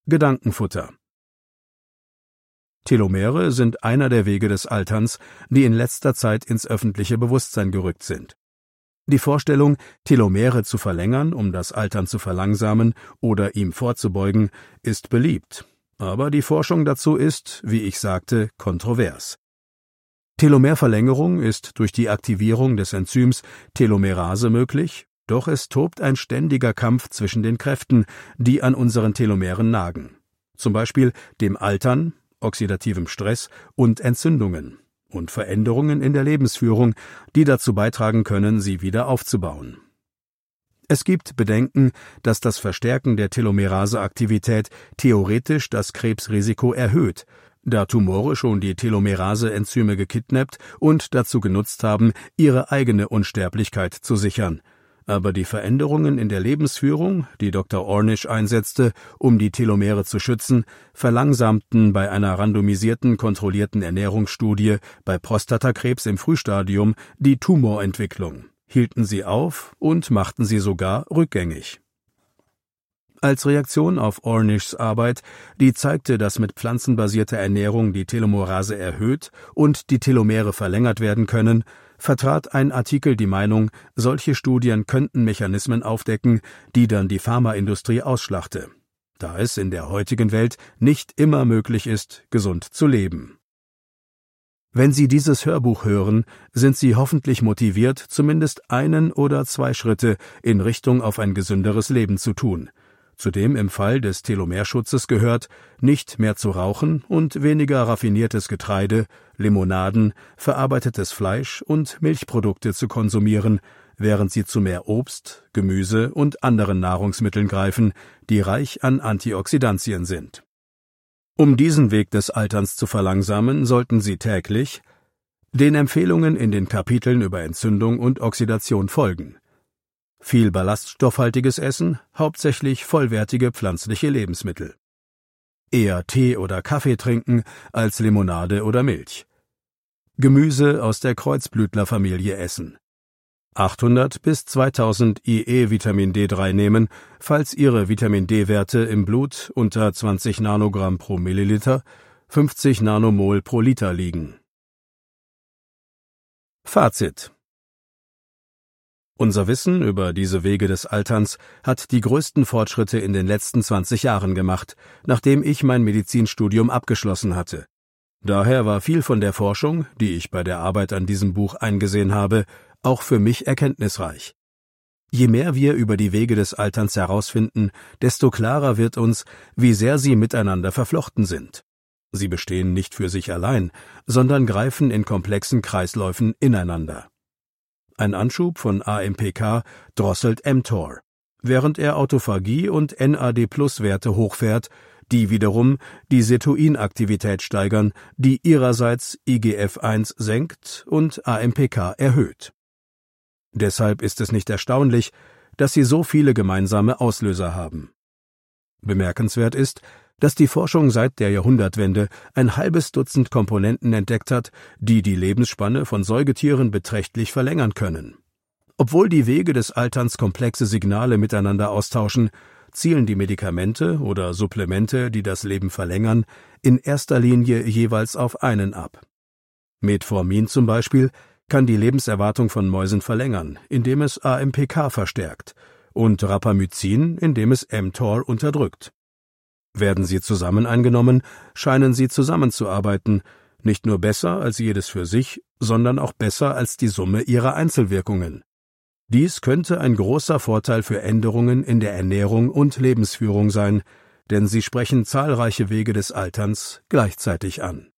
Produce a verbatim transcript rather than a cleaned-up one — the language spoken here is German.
Gedankenfutter. Telomere sind einer der Wege des Alterns, die in letzter Zeit ins öffentliche Bewusstsein gerückt sind. Die Vorstellung, Telomere zu verlängern, um das Altern zu verlangsamen oder ihm vorzubeugen, ist beliebt. Aber die Forschung dazu ist, wie ich sagte, kontrovers. Telomerverlängerung ist durch die Aktivierung des Enzyms Telomerase möglich, doch es tobt ein ständiger Kampf zwischen den Kräften, die an unseren Telomeren nagen. Zum Beispiel dem Altern, oxidativem Stress und Entzündungen und Veränderungen in der Lebensführung, die dazu beitragen können, sie wieder aufzubauen. Es gibt Bedenken, dass das Verstärken der Telomeraseaktivität theoretisch das Krebsrisiko erhöht, da Tumore schon die Telomerase-Enzyme gekidnappt und dazu genutzt haben, ihre eigene Unsterblichkeit zu sichern. Aber die Veränderungen in der Lebensführung, die Doktor Ornish einsetzte, um die Telomere zu schützen, verlangsamten bei einer randomisierten, kontrollierten Ernährungsstudie bei Prostatakrebs im Frühstadium die Tumorentwicklung, hielten sie auf und machten sie sogar rückgängig. Als Reaktion auf Ornishs Arbeit, die zeigte, dass mit pflanzenbasierter Ernährung die Telomerase erhöht und die Telomere verlängert werden können, vertrat ein Artikel die Meinung, solche Studien könnten Mechanismen aufdecken, die dann die Pharmaindustrie ausschlachte, da es in der heutigen Welt nicht immer möglich ist, gesund zu leben. Wenn Sie dieses Hörbuch hören, sind Sie hoffentlich motiviert, zumindest einen oder zwei Schritte in Richtung auf ein gesünderes Leben zu tun. Zudem im Fall des Telomerschutzes gehört, nicht mehr zu rauchen und weniger raffiniertes Getreide, Limonaden, verarbeitetes Fleisch und Milchprodukte zu konsumieren, während Sie zu mehr Obst, Gemüse und anderen Nahrungsmitteln greifen, die reich an Antioxidantien sind. Um diesen Weg des Alterns zu verlangsamen, sollten Sie täglich den Empfehlungen in den Kapiteln über Entzündung und Oxidation folgen. Viel ballaststoffhaltiges Essen, hauptsächlich vollwertige pflanzliche Lebensmittel. Eher Tee oder Kaffee trinken als Limonade oder Milch. Gemüse aus der Kreuzblütlerfamilie essen. achthundert bis zweitausend I E Vitamin D drei nehmen, falls Ihre Vitamin-D-Werte im Blut unter zwanzig Nanogramm pro Milliliter, fünfzig Nanomol pro Liter liegen. Fazit: Unser Wissen über diese Wege des Alterns hat die größten Fortschritte in den letzten zwanzig Jahren gemacht, nachdem ich mein Medizinstudium abgeschlossen hatte. Daher war viel von der Forschung, die ich bei der Arbeit an diesem Buch eingesehen habe, auch für mich erkenntnisreich. Je mehr wir über die Wege des Alterns herausfinden, desto klarer wird uns, wie sehr sie miteinander verflochten sind. Sie bestehen nicht für sich allein, sondern greifen in komplexen Kreisläufen ineinander. Ein Anschub von A M P K drosselt mTOR, während er Autophagie und N A D Plus Werte hochfährt, die wiederum die Sirtuinaktivität steigern, die ihrerseits I G F eins senkt und A M P K erhöht. Deshalb ist es nicht erstaunlich, dass sie so viele gemeinsame Auslöser haben. Bemerkenswert ist, dass die Forschung seit der Jahrhundertwende ein halbes Dutzend Komponenten entdeckt hat, die die Lebensspanne von Säugetieren beträchtlich verlängern können. Obwohl die Wege des Alterns komplexe Signale miteinander austauschen, zielen die Medikamente oder Supplemente, die das Leben verlängern, in erster Linie jeweils auf einen ab. Metformin zum Beispiel kann die Lebenserwartung von Mäusen verlängern, indem es A M P K verstärkt, und Rapamycin, indem es mTOR unterdrückt. Werden sie zusammen eingenommen, scheinen sie zusammenzuarbeiten, nicht nur besser als jedes für sich, sondern auch besser als die Summe ihrer Einzelwirkungen. Dies könnte ein großer Vorteil für Änderungen in der Ernährung und Lebensführung sein, denn sie sprechen zahlreiche Wege des Alterns gleichzeitig an.